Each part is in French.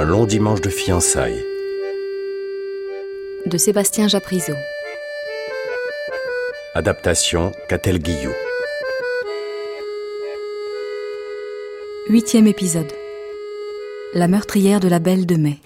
Un long dimanche de fiançailles. De Sébastien Japrisot. Adaptation Catel Guillou. 8e épisode. La meurtrière de la Belle de Mai.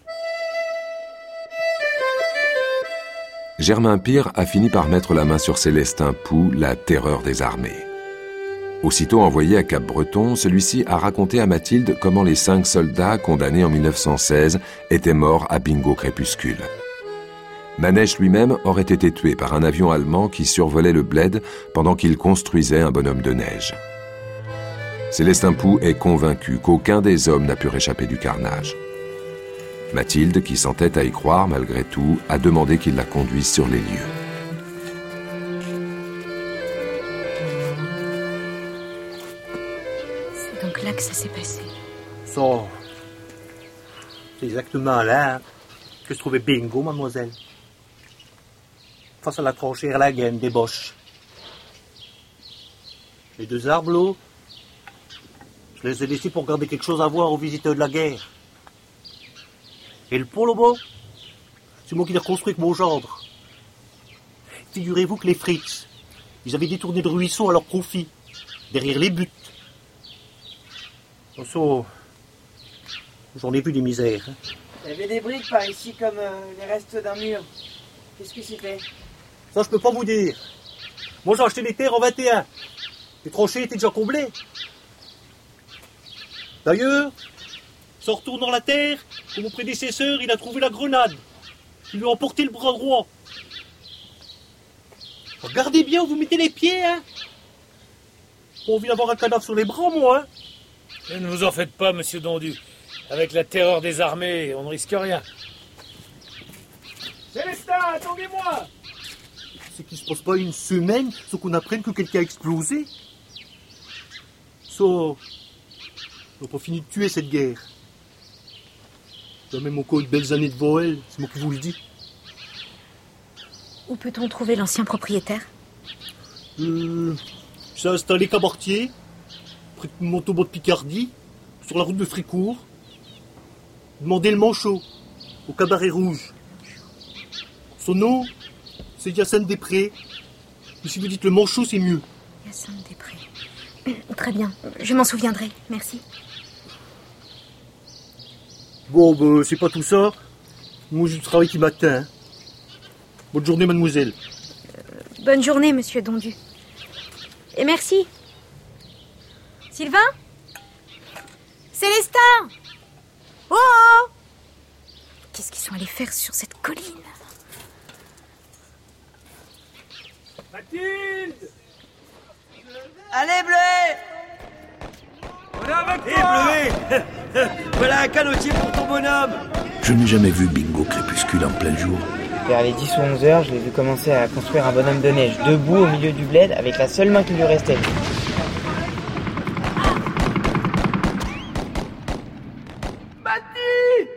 Germain Pire a fini par mettre la main sur Célestin Pou, la terreur des armées. Aussitôt envoyé à Cap-Breton, celui-ci a raconté à Mathilde comment les 5 soldats condamnés en 1916 étaient morts à Bingo Crépuscule. Manèche lui-même aurait été tué par un avion allemand qui survolait le bled pendant qu'il construisait un bonhomme de neige. Célestin Pou est convaincu qu'aucun des hommes n'a pu réchapper du carnage. Mathilde, qui s'entête à y croire malgré tout, a demandé qu'il la conduise sur les lieux. C'est donc là que ça s'est passé. Ça, c'est exactement là que se trouvait Bingo, mademoiselle. Face à la tranchère la gaine des boches. Les 2 arbres, là, je les ai laissés pour garder quelque chose à voir aux visiteurs de la guerre. Et le pont là-bas, c'est moi qui l'ai reconstruit avec mon gendre. Figurez-vous que les Fritz, ils avaient détourné le ruisseau à leur profit, derrière les buttes. Ça, j'en ai vu des misères. Hein. Il y avait des briques par ici comme les restes d'un mur. Qu'est-ce que c'était? Ça, je peux pas vous dire. Moi, j'ai acheté les terres en 21. Les tranchées étaient déjà comblées. D'ailleurs, en retournant la terre, que mon prédécesseur, il a trouvé la grenade. Il lui a emporté le bras droit. Regardez bien où vous mettez les pieds, hein. Pas envie d'avoir un cadavre sur les bras, moi, hein. Ne vous en faites pas, monsieur Dondu. Avec la terreur des armées, on ne risque rien. Célestin, attendez-moi. C'est qu'il se passe pas une semaine sans qu'on apprenne que quelqu'un a explosé. Ça, on n'a pas fini de tuer cette guerre. Il y a même encore de belles années devant elle, c'est moi qui vous le dis. Où peut-on trouver l'ancien propriétaire? J'ai installé Cabartier, près de Montauban de Picardie, sur la route de Fricourt. Demandez le Manchot, au Cabaret Rouge. Son nom, c'est Hyacinthe Després. Mais si vous dites le Manchot, c'est mieux. Hyacinthe Després. Très bien, je m'en souviendrai, merci. Bon, ben, c'est pas tout ça. Moi, j'ai du travail qui m'atteint. Hein. Bonne journée, mademoiselle. Bonne journée, monsieur Dondu. Et merci. Sylvain? Célestin? Oh! Qu'est-ce qu'ils sont allés faire sur cette colline? Mathilde! Allez, Bleuet! On est avec Hé, toi! Bleuet! Voilà un canotier pour ton bonhomme! Je n'ai jamais vu Bingo Crépuscule en plein jour. Vers les 10 ou 11 heures, je l'ai vu commencer à construire un bonhomme de neige, debout au milieu du bled, avec la seule main qui lui restait. Mathilde!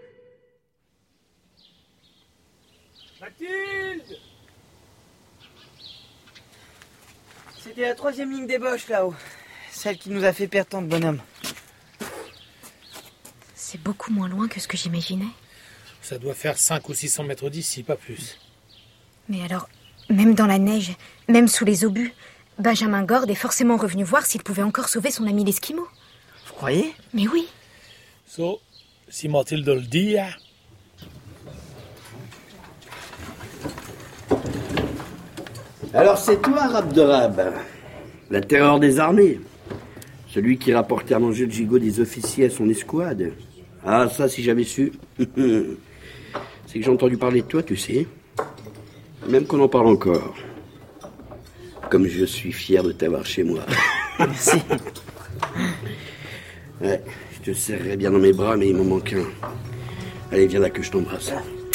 Mathilde! C'était la 3e ligne des boches, là-haut. Celle qui nous a fait perdre tant de bonhommes. C'est beaucoup moins loin que ce que j'imaginais. Ça doit faire 500 ou 600 mètres d'ici, pas plus. Mais alors, même dans la neige, même sous les obus, Benjamin Gord est forcément revenu voir s'il pouvait encore sauver son ami l'Esquimau. Vous croyez? Mais oui. Si Mathilde le dit... Hein. Alors c'est toi, Rabderab, la terreur des armées. Celui qui rapportait à manger le gigot des officiers à son escouade. Ah, ça, si j'avais su. C'est que j'ai entendu parler de toi, tu sais. Même qu'on en parle encore. Comme je suis fier de t'avoir chez moi. Merci. Ouais, je te serrerais bien dans mes bras, mais il m'en manque un. Allez, viens là que je t'embrasse.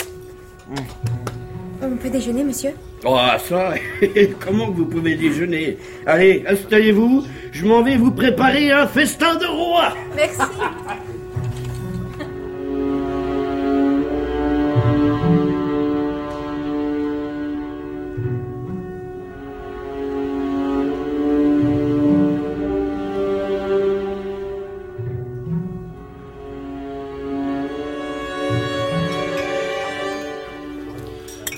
On peut déjeuner, monsieur? Oh, ça, comment vous pouvez déjeuner? Allez, installez-vous, je m'en vais vous préparer un festin de roi. Merci.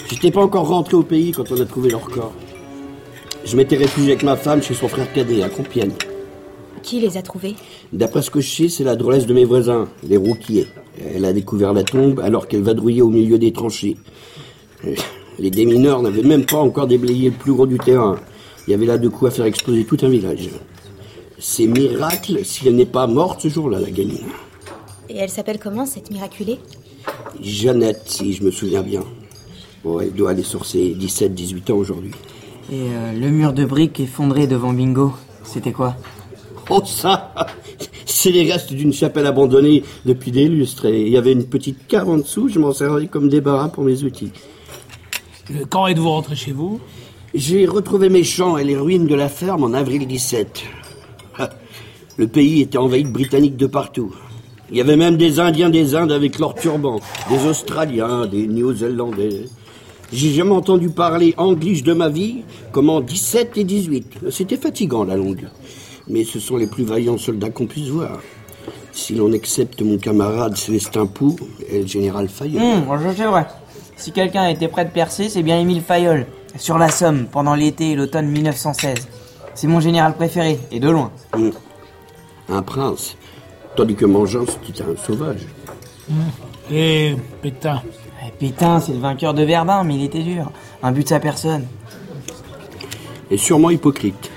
J'étais pas encore rentré au pays quand on a trouvé leur corps. Je m'étais réfugié avec ma femme chez son frère cadet, à Compiègne. Qui les a trouvés? D'après ce que je sais, c'est la drôlesse de mes voisins, les Rouquiers. Elle a découvert la tombe alors qu'elle vadrouillait au milieu des tranchées. Les démineurs n'avaient même pas encore déblayé le plus gros du terrain. Il y avait là de quoi faire exploser tout un village. C'est miracle si elle n'est pas morte ce jour-là, la gamine. Et elle s'appelle comment, cette miraculée? Jeannette, si je me souviens bien. Bon, elle doit aller sur ses 17-18 ans aujourd'hui. Et le mur de briques effondré devant Bingo, c'était quoi? Oh ça, c'est les restes d'une chapelle abandonnée depuis des lustres. Et il y avait une petite cave en dessous, je m'en servais comme débarras pour mes outils. Quand êtes-vous rentré chez vous? J'ai retrouvé mes champs et les ruines de la ferme en avril 17. Le pays était envahi de Britanniques de partout. Il y avait même des Indiens des Indes avec leurs turbans, des Australiens, des Néo-Zélandais. J'ai jamais entendu parler anglish de ma vie comme en 17 et 18. C'était fatigant la longue. Mais ce sont les plus vaillants soldats qu'on puisse voir. Si l'on accepte mon camarade Célestin Pou et le général Fayolle. C'est vrai. Si quelqu'un était prêt de percer, c'est bien Émile Fayolle. Sur la Somme, pendant l'été et l'automne 1916. C'est mon général préféré, et de loin. Un prince. Tandis que Mangin, c'était un sauvage. Et Pétain? Pétain, c'est le vainqueur de Verdun, mais il était dur. Un but de sa personne. Et sûrement hypocrite.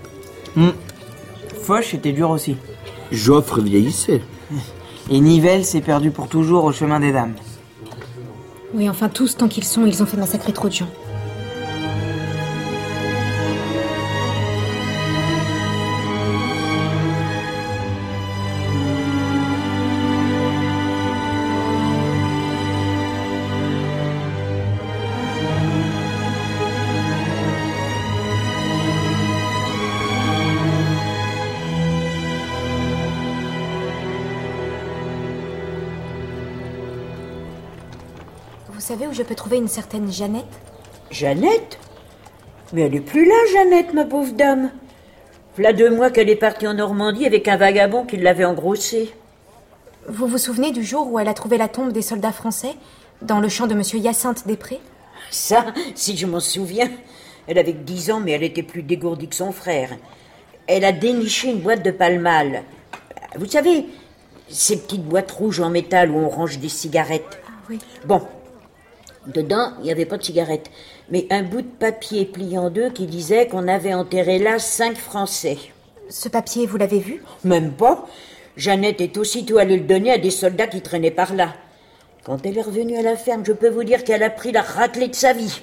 Foch était dur aussi. Joffre vieillissait. Et Nivelle s'est perdu pour toujours au chemin des dames. Oui, enfin, tous, tant qu'ils sont, ils ont fait massacrer trop de gens. Vous savez où je peux trouver une certaine Jeannette? Jeannette? Mais elle est plus là, Jeannette, ma pauvre dame. V'là 2 mois qu'elle est partie en Normandie avec un vagabond qui l'avait engrossée. Vous vous souvenez du jour où elle a trouvé la tombe des soldats français dans le champ de monsieur Hyacinthe Després? Ça, si je m'en souviens. Elle avait 10 ans, mais elle était plus dégourdie que son frère. Elle a déniché une boîte de Pall-Mall. Vous savez, ces petites boîtes rouges en métal où on range des cigarettes. Ah oui. Bon. Dedans, il n'y avait pas de cigarette, mais un bout de papier plié en 2 qui disait qu'on avait enterré là 5 Français. Ce papier, vous l'avez vu? Même pas. Jeannette est aussitôt allée le donner à des soldats qui traînaient par là. Quand elle est revenue à la ferme, je peux vous dire qu'elle a pris la raclée de sa vie.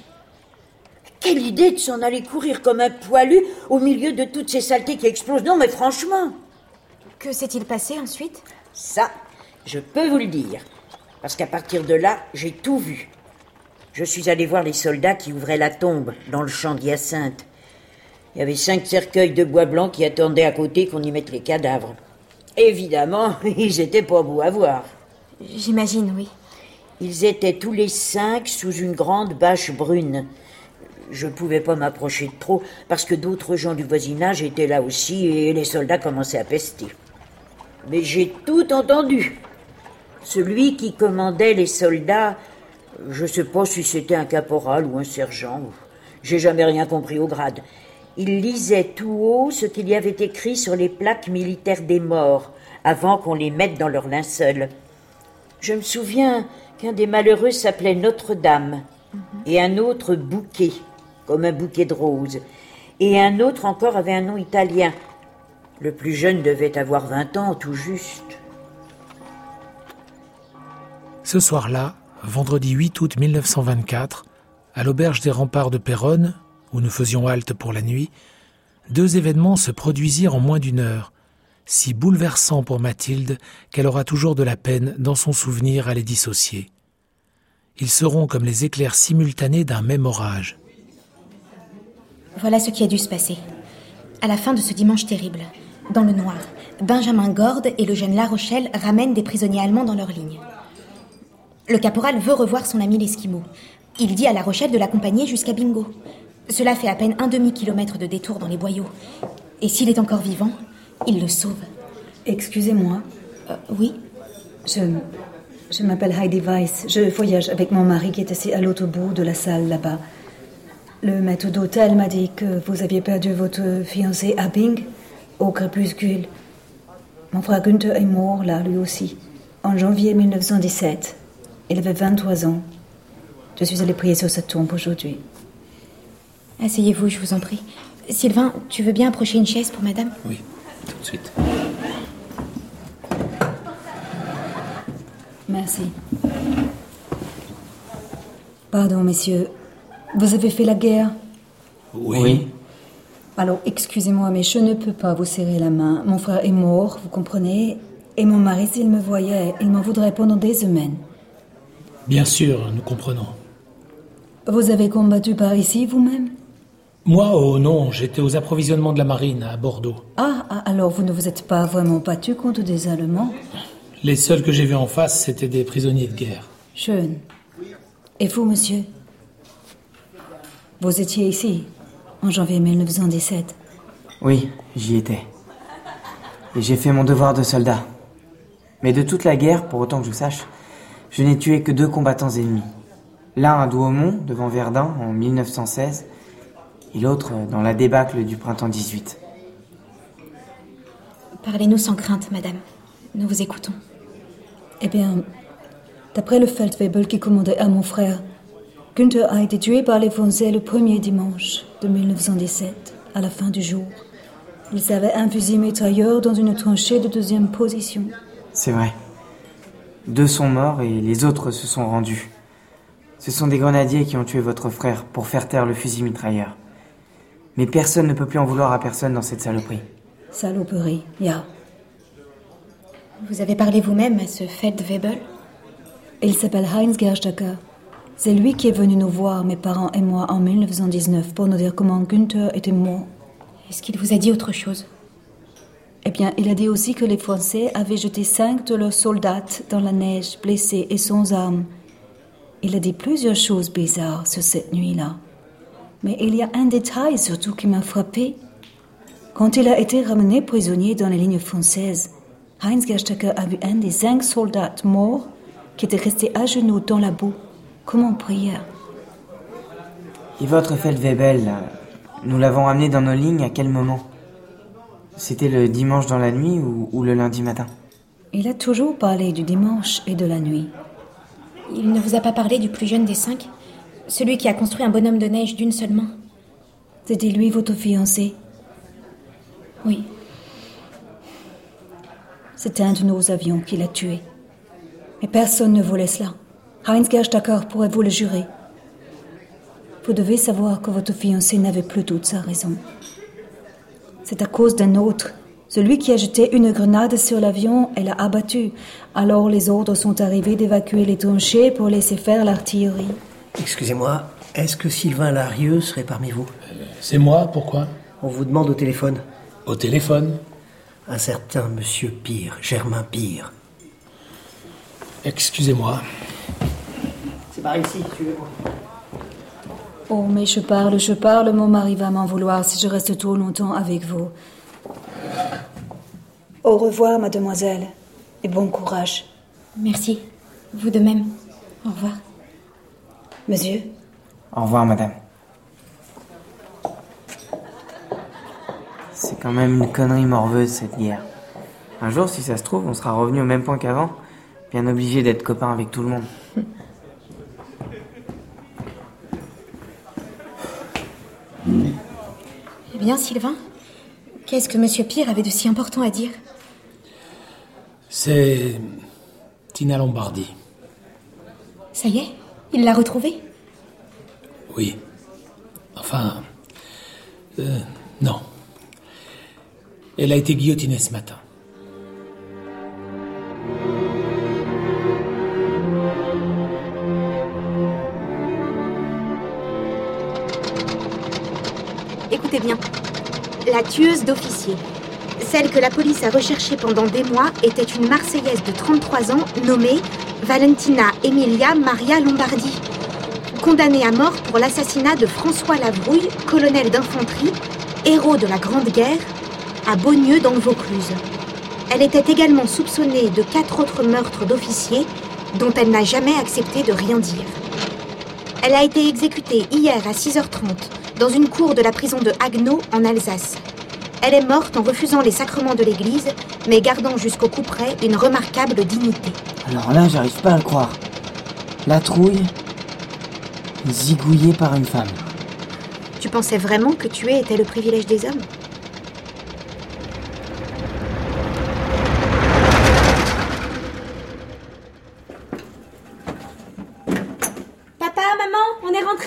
Quelle idée de s'en aller courir comme un poilu au milieu de toutes ces saletés qui explosent. Non, mais franchement. Que s'est-il passé ensuite? Ça, je peux vous le dire. Parce qu'à partir de là, j'ai tout vu. Je suis allé voir les soldats qui ouvraient la tombe dans le champ d'Hyacinthe. Il y avait 5 cercueils de bois blanc qui attendaient à côté qu'on y mette les cadavres. Évidemment, ils étaient pas beaux à voir. J'imagine, oui. Ils étaient tous les 5 sous une grande bâche brune. Je pouvais pas m'approcher de trop parce que d'autres gens du voisinage étaient là aussi et les soldats commençaient à pester. Mais j'ai tout entendu. Celui qui commandait les soldats, je sais pas si c'était un caporal ou un sergent. J'ai jamais rien compris au grade. Il lisait tout haut ce qu'il y avait écrit sur les plaques militaires des morts, avant qu'on les mette dans leur linceul. Je me souviens qu'un des malheureux s'appelait Notre-Dame, et un autre Bouquet, comme un bouquet de roses, et un autre encore avait un nom italien. Le plus jeune devait avoir 20 ans, tout juste. Ce soir-là, vendredi 8 août 1924, à l'auberge des Remparts de Péronne, où nous faisions halte pour la nuit, 2 événements se produisirent en moins d'1 heure, si bouleversants pour Mathilde qu'elle aura toujours de la peine dans son souvenir à les dissocier. Ils seront comme les éclairs simultanés d'un même orage. Voilà ce qui a dû se passer. À la fin de ce dimanche terrible, dans le noir, Benjamin Gorde et le jeune La Rochelle ramènent des prisonniers allemands dans leur ligne. Le caporal veut revoir son ami l'Esquimau. Il dit à La Rochelle de l'accompagner jusqu'à Bingo. Cela fait à peine un demi-kilomètre de détour dans les boyaux. Et s'il est encore vivant, il le sauve. Excusez-moi. Oui. Je m'appelle Heidi Weiss. Je voyage avec mon mari qui est assis à l'autre bout de la salle là-bas. Le maître d'hôtel m'a dit que vous aviez perdu votre fiancé à Bing, au crépuscule. Mon frère Günther est mort là, lui aussi, en janvier 1917. Il avait 23 ans. Je suis allée prier sur sa tombe aujourd'hui. Asseyez-vous, je vous en prie. Sylvain, tu veux bien approcher une chaise pour madame? Oui, tout de suite. Merci. Pardon, messieurs. Vous avez fait la guerre? Oui. Alors, excusez-moi, mais je ne peux pas vous serrer la main. Mon frère est mort, vous comprenez? Et mon mari, s'il me voyait, il m'en voudrait pendant des semaines. Bien sûr, nous comprenons. Vous avez combattu par ici, vous-même? Moi, oh non, j'étais aux approvisionnements de la marine à Bordeaux. Ah, alors vous ne vous êtes pas vraiment battu contre des Allemands? Les seuls que j'ai vus en face, c'étaient des prisonniers de guerre. Schön. Et vous, monsieur? Vous étiez ici, en janvier 1917? Oui, j'y étais. Et j'ai fait mon devoir de soldat. Mais de toute la guerre, pour autant que je sache, je n'ai tué que 2 combattants ennemis. L'un à Douaumont, devant Verdun, en 1916, et l'autre dans la débâcle du printemps 18. Parlez-nous sans crainte, madame. Nous vous écoutons. Eh bien, d'après le Feldwebel qui commandait à mon frère, Günther a été tué par les Français le premier dimanche de 1917, à la fin du jour. Ils avaient un fusil mitrailleur dans une tranchée de 2e position. C'est vrai. 2 sont morts et les autres se sont rendus. Ce sont des grenadiers qui ont tué votre frère pour faire taire le fusil mitrailleur. Mais personne ne peut plus en vouloir à personne dans cette saloperie. Saloperie, ja. Vous avez parlé vous-même à ce Feldwebel? Il s'appelle Heinz Gerstacker. C'est lui qui est venu nous voir, mes parents et moi, en 1919, pour nous dire comment Günther était mort. Est-ce qu'il vous a dit autre chose? Eh bien, il a dit aussi que les Français avaient jeté 5 de leurs soldats dans la neige, blessés et sans armes. Il a dit plusieurs choses bizarres sur cette nuit-là. Mais il y a un détail surtout qui m'a frappé. Quand il a été ramené prisonnier dans les lignes françaises, Heinz Gerstacker a vu un des 5 soldats morts qui était resté à genoux dans la boue, comme en prière. Et votre Feldwebel, nous l'avons amené dans nos lignes à quel moment? C'était le dimanche dans la nuit ou le lundi matin? Il a toujours parlé du dimanche et de la nuit. Il ne vous a pas parlé du plus jeune des 5? Celui qui a construit un bonhomme de neige d'une seule main? C'était lui, votre fiancé? Oui. C'est un de nos avions qui l'a tué. Mais personne ne voulait cela. Heinz Gerstacker pourrait vous le jurer. Vous devez savoir que votre fiancé n'avait plus toute sa raison. C'est à cause d'un autre, celui qui a jeté une grenade sur l'avion et l'a abattu. Alors les ordres sont arrivés d'évacuer les tranchées pour laisser faire l'artillerie. Excusez-moi, est-ce que Sylvain Larieux serait parmi vous? C'est moi, pourquoi? On vous demande au téléphone. Au téléphone? Un certain monsieur Pire, Germain Pire. Excusez-moi. C'est par ici, suivez-moi. Oh, mais je parle, mon mari va m'en vouloir si je reste trop longtemps avec vous. Au revoir, mademoiselle, et bon courage. Merci, vous de même. Au revoir. Monsieur? Au revoir, madame. C'est quand même une connerie morveuse, cette guerre. Un jour, si ça se trouve, on sera revenu au même point qu'avant, bien obligé d'être copains avec tout le monde. Eh bien, Sylvain, qu'est-ce que Monsieur Pire avait de si important à dire? C'est Tina Lombardi. Ça y est, il l'a retrouvée? Oui. Enfin... non. Elle a été guillotinée ce matin. Écoutez bien. La tueuse d'officiers. Celle que la police a recherchée pendant des mois était une Marseillaise de 33 ans nommée Valentina Emilia Maria Lombardi, condamnée à mort pour l'assassinat de François Lavrouille, colonel d'infanterie, héros de la Grande Guerre, à Beaugneux dans le Vaucluse. Elle était également soupçonnée de 4 autres meurtres d'officiers dont elle n'a jamais accepté de rien dire. Elle a été exécutée hier à 6h30 dans une cour de la prison de Haguenau en Alsace. Elle est morte en refusant les sacrements de l'Église, mais gardant jusqu'au couperet une remarquable dignité. Alors là, j'arrive pas à le croire. La trouille, zigouillée par une femme. Tu pensais vraiment que tuer était le privilège des hommes ? Papa, maman, on est rentrés ?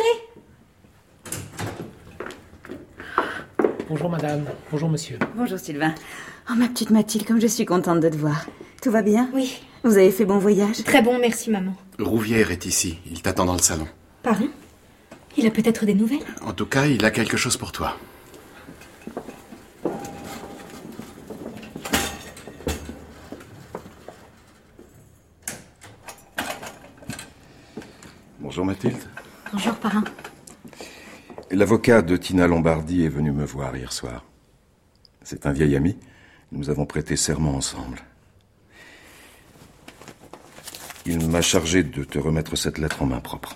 Bonjour madame, bonjour monsieur. Bonjour Sylvain. Oh ma petite Mathilde, comme je suis contente de te voir. Tout va bien ? Oui. Vous avez fait bon voyage ? Très bon, merci maman. Rouvière est ici, il t'attend dans le salon. Pardon ? Il a peut-être des nouvelles ? En tout cas, il a quelque chose pour toi. Bonjour Mathilde. Bonjour, parrain. L'avocat de Tina Lombardi est venu me voir hier soir. C'est un vieil ami. Nous avons prêté serment ensemble. Il m'a chargé de te remettre cette lettre en main propre.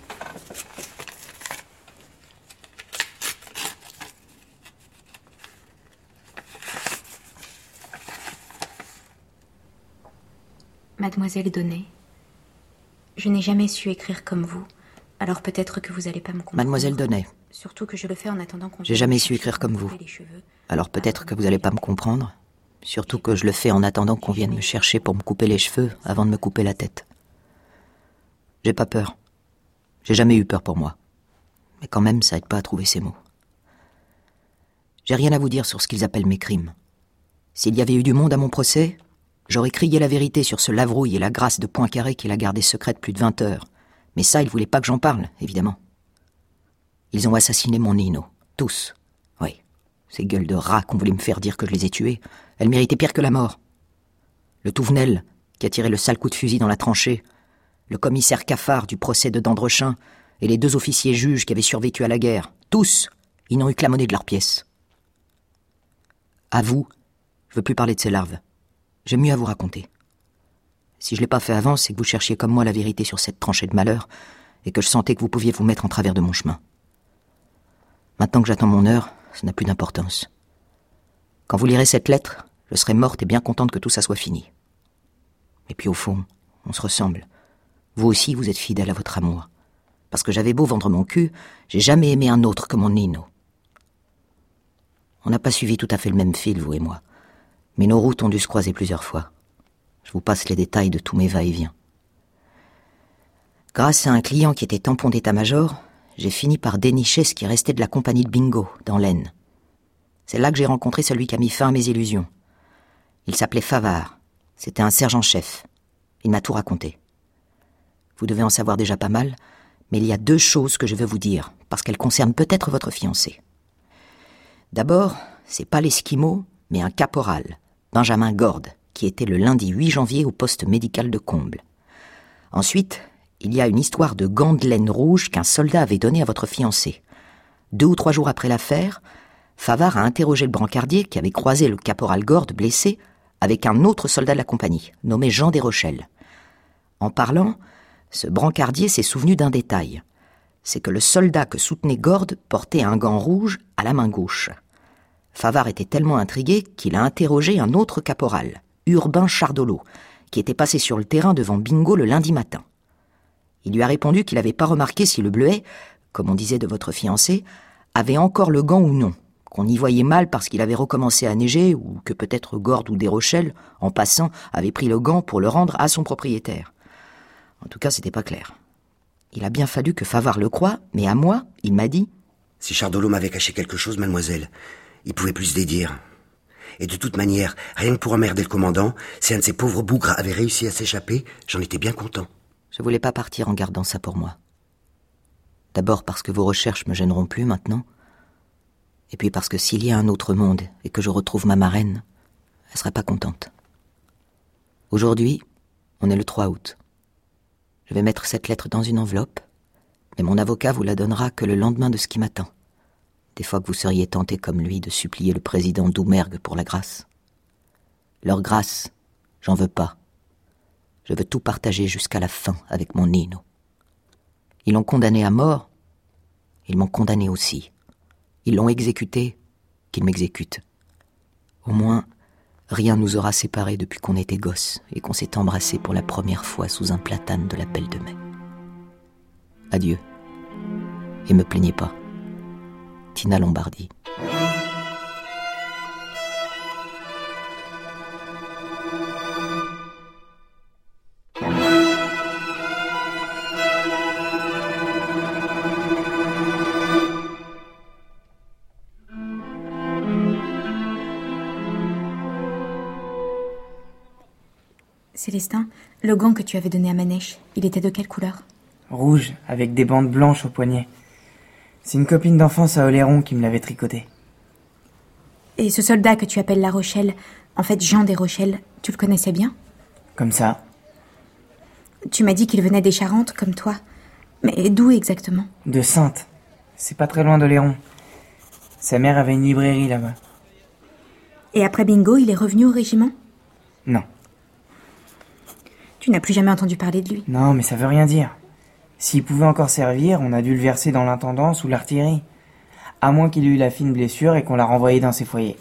Mademoiselle Donnet, je n'ai jamais su écrire comme vous, alors peut-être que vous n'allez pas me comprendre. Mademoiselle Donnet, Surtout que je le fais en attendant qu'on... j'ai jamais su écrire comme vous, alors peut-être que vous n'allez pas me comprendre, surtout que je le fais en attendant qu'on vienne me chercher pour me couper les cheveux avant de me couper la tête. J'ai pas peur. J'ai jamais eu peur pour moi. Mais quand même, ça aide pas à trouver ces mots. J'ai rien à vous dire sur ce qu'ils appellent mes crimes. S'il y avait eu du monde à mon procès, j'aurais crié la vérité sur ce Lavrouille et la Grâce de Poincaré qu'il a gardé secrète plus de 20 heures. Mais ça, ils voulaient pas que j'en parle, évidemment. Ils ont assassiné mon Nino. Tous. Oui. Ces gueules de rats qu'on voulait me faire dire que je les ai tués, elles méritaient pire que la mort. Le Touvenel, qui a tiré le sale coup de fusil dans la tranchée, le commissaire Cafard du procès de Dandrechin et les 2 officiers juges qui avaient survécu à la guerre, tous, ils n'ont eu que la monnaie de leurs pièces. À vous, je veux plus parler de ces larves. J'ai mieux à vous raconter. Si je l'ai pas fait avant, c'est que vous cherchiez comme moi la vérité sur cette tranchée de malheur et que je sentais que vous pouviez vous mettre en travers de mon chemin. Maintenant que j'attends mon heure, ça n'a plus d'importance. Quand vous lirez cette lettre, je serai morte et bien contente que tout ça soit fini. Et puis au fond, on se ressemble. Vous aussi, vous êtes fidèle à votre amour. Parce que j'avais beau vendre mon cul, j'ai jamais aimé un autre que mon Nino. On n'a pas suivi tout à fait le même fil, vous et moi. Mais nos routes ont dû se croiser plusieurs fois. Je vous passe les détails de tous mes va-et-vient. Grâce à un client qui était tampon d'état-major, j'ai fini par dénicher ce qui restait de la compagnie de bingo, dans l'Aisne. C'est là que j'ai rencontré celui qui a mis fin à mes illusions. Il s'appelait Favard. C'était un sergent-chef. Il m'a tout raconté. Vous devez en savoir déjà pas mal, mais il y a 2 choses que je veux vous dire, parce qu'elles concernent peut-être votre fiancé. D'abord, c'est pas l'Esquimau, mais un caporal, Benjamin Gorde, qui était le lundi 8 janvier au poste médical de Comble. Ensuite, il y a une histoire de gants de laine rouge qu'un soldat avait donné à votre fiancé. 2 ou 3 jours après l'affaire, Favard a interrogé le brancardier qui avait croisé le caporal Gorde blessé avec un autre soldat de la compagnie, nommé Jean Desrochelles. En parlant, ce brancardier s'est souvenu d'un détail. C'est que le soldat que soutenait Gorde portait un gant rouge à la main gauche. Favard était tellement intrigué qu'il a interrogé un autre caporal, Urbain Chardolot, qui était passé sur le terrain devant Bingo le lundi matin. Il lui a répondu qu'il n'avait pas remarqué si le bleuet, comme on disait de votre fiancé, avait encore le gant ou non, qu'on y voyait mal parce qu'il avait recommencé à neiger ou que peut-être Gorde ou Desrochelles, en passant, avait pris le gant pour le rendre à son propriétaire. En tout cas, c'était pas clair. Il a bien fallu que Favard le croie, mais à moi, il m'a dit... Si Chardolot m'avait caché quelque chose, mademoiselle, il pouvait plus se dédire. Et de toute manière, rien que pour emmerder le commandant, si un de ces pauvres bougres avait réussi à s'échapper, j'en étais bien content. Je voulais pas partir en gardant ça pour moi. D'abord parce que vos recherches me gêneront plus maintenant, et puis parce que s'il y a un autre monde et que je retrouve ma marraine, elle sera pas contente. Aujourd'hui, on est le 3 août. Je vais mettre cette lettre dans une enveloppe, mais mon avocat vous la donnera que le lendemain de ce qui m'attend. Des fois que vous seriez tenté comme lui de supplier le président Doumergue pour la grâce. Leur grâce, j'en veux pas. Je veux tout partager jusqu'à la fin avec mon Nino. Ils l'ont condamné à mort. Ils m'ont condamné aussi. Ils l'ont exécuté, qu'ils m'exécutent. Au moins, rien nous aura séparés depuis qu'on était gosses et qu'on s'est embrassés pour la première fois sous un platane de la Belle de Mai. Adieu. Et me plaignez pas. Tina Lombardi. Célestin, le gant que tu avais donné à Manèche, il était de quelle couleur? Rouge, avec des bandes blanches au poignet. C'est une copine d'enfance à Oléron qui me l'avait tricoté. Et ce soldat que tu appelles La Rochelle, en fait Jean des Rochelles, tu le connaissais bien? Comme ça. Tu m'as dit qu'il venait des Charentes, comme toi. Mais d'où exactement? De Saintes. C'est pas très loin d'Oléron. Sa mère avait une librairie là-bas. Et après Bingo, il est revenu au régiment? Non. Tu n'as plus jamais entendu parler de lui? Non, mais ça veut rien dire. S'il pouvait encore servir, on a dû le verser dans l'intendance ou l'artillerie. À moins qu'il ait eu la fine blessure et qu'on l'a renvoyé dans ses foyers.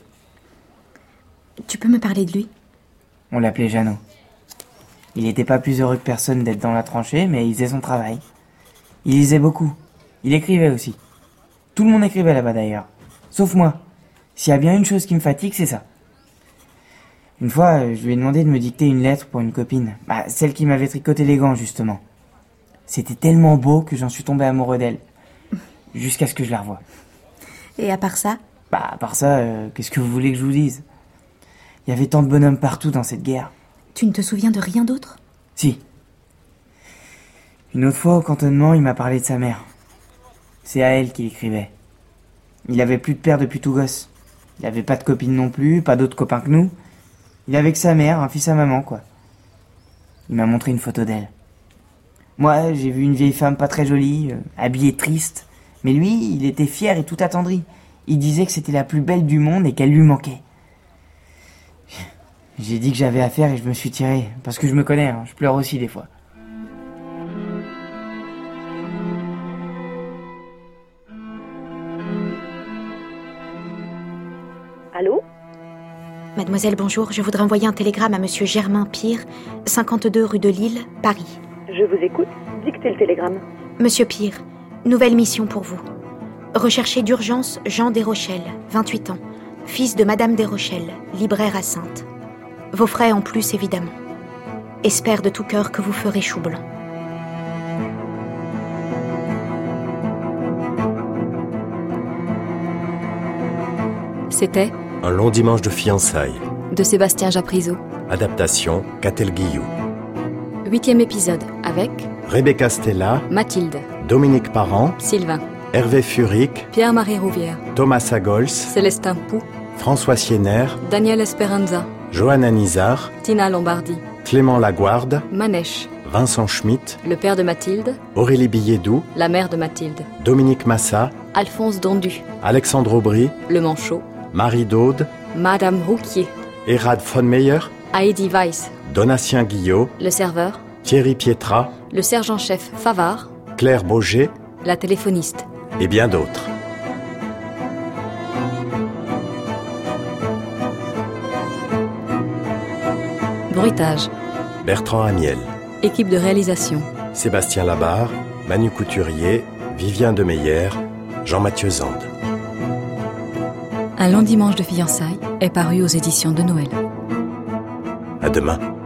Tu peux me parler de lui? On l'appelait Jeannot. Il n'était pas plus heureux que personne d'être dans la tranchée, mais il faisait son travail. Il lisait beaucoup. Il écrivait aussi. Tout le monde écrivait là-bas d'ailleurs. Sauf moi. S'il y a bien une chose qui me fatigue, c'est ça. Une fois, je lui ai demandé de me dicter une lettre pour une copine. Celle qui m'avait tricoté les gants, justement. C'était tellement beau que j'en suis tombé amoureux d'elle. Jusqu'à ce que je la revoie. Et à part ça? À part ça, qu'est-ce que vous voulez que je vous dise? Il y avait tant de bonhommes partout dans cette guerre. Tu ne te souviens de rien d'autre? Si. Une autre fois, au cantonnement, il m'a parlé de sa mère. C'est à elle qu'il écrivait. Il avait plus de père depuis tout gosse. Il avait pas de copine non plus, pas d'autres copains que nous. Il avait que sa mère, un fils à maman, quoi. Il m'a montré une photo d'elle. Moi, j'ai vu une vieille femme pas très jolie, habillée triste. Mais lui, il était fier et tout attendri. Il disait que c'était la plus belle du monde et qu'elle lui manquait. J'ai dit que j'avais affaire et je me suis tiré. Parce que je me connais, hein, je pleure aussi des fois. Allô? Mademoiselle, bonjour. Je voudrais envoyer un télégramme à monsieur Germain Pire, 52 rue de Lille, Paris. Je vous écoute. Dictez le télégramme. Monsieur Pire, nouvelle mission pour vous. Recherchez d'urgence Jean des Rochelles, 28 ans, fils de Madame des Rochelles, libraire à Saintes. Vos frais en plus, évidemment. Espère de tout cœur que vous ferez chou blanc. C'était Un long dimanche de fiançailles. de Sébastien Japrisot. Adaptation Catel Guillou. 8e épisode avec Rebecca Stella, Mathilde, Dominique Parent, Sylvain, Hervé Furic, Pierre-Marie Rouvière, Thomas Sagols, Célestin Pou, François Sienner, Daniel Esperanza, Johanna Nizar, Tina Lombardi, Clément Laguarde, Manèche, Vincent Schmitt, le père de Mathilde, Aurélie Billedou, la mère de Mathilde, Dominique Massa, Alphonse Dondu, Alexandre Aubry, le Manchot, Marie Daude, Madame Rouquier, Erad von Meyer, Heidi Weiss, Donatien Guillot, le serveur, Thierry Pietra, le sergent-chef Favard, Claire Boger la téléphoniste. et bien d'autres. Bruitage, Bertrand Amiel, équipe de réalisation, Sébastien Labarre, Manu Couturier, Vivien Demeyer, Jean-Mathieu Zande. Un long dimanche de fiançailles est paru aux éditions de Noël. À demain.